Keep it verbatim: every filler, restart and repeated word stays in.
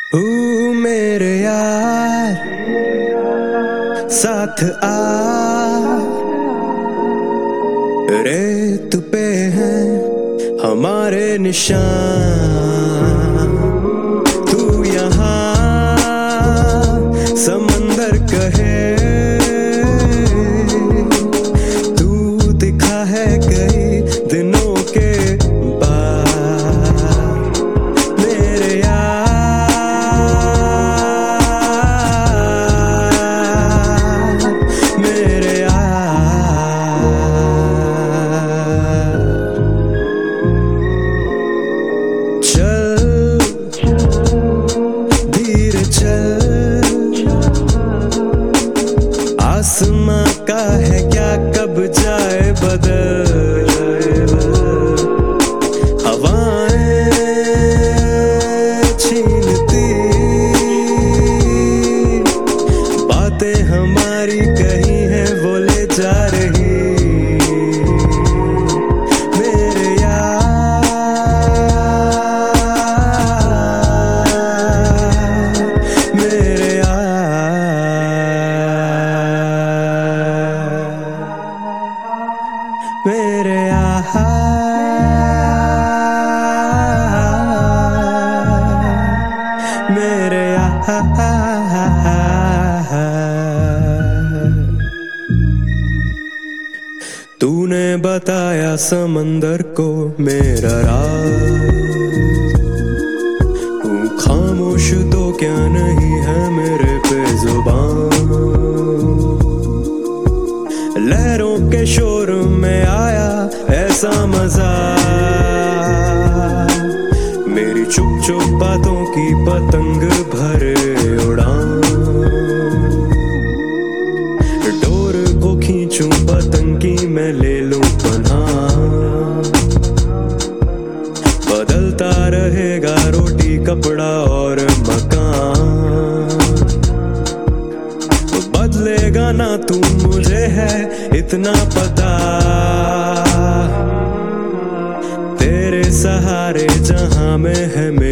ओ मेरे यार साथ आ, रेत पे हैं हमारे निशान। तू यहाँ समंदर कहे, तू दिखा है कई दिनों के बाद। मेरे यार, मेरे यार, चल धीरे चल, आसमां का है क्या कब जाए बदल। हवाएं छीनती, बातें हमारी कहीं है वो ले जा रही। मेरे यार, मेरे यार, मेरे यार, मेरे यार। तूने बताया समंदर को मेरा राज, तू खामोश तो क्या नहीं है मेरे पे जुबान। लहरों के शोर में आया ऐसा मजा, मेरी चुप चुप बातों की पतंग भरे उड़ान। डोर को खींचूं पतंग की मैं ले लूं पनाह, बदलता रहेगा रोटी कपड़ा और मकान। बदलेगा ना तू मुझे है इतना पता, तेरे सहारे जहां में है मेरा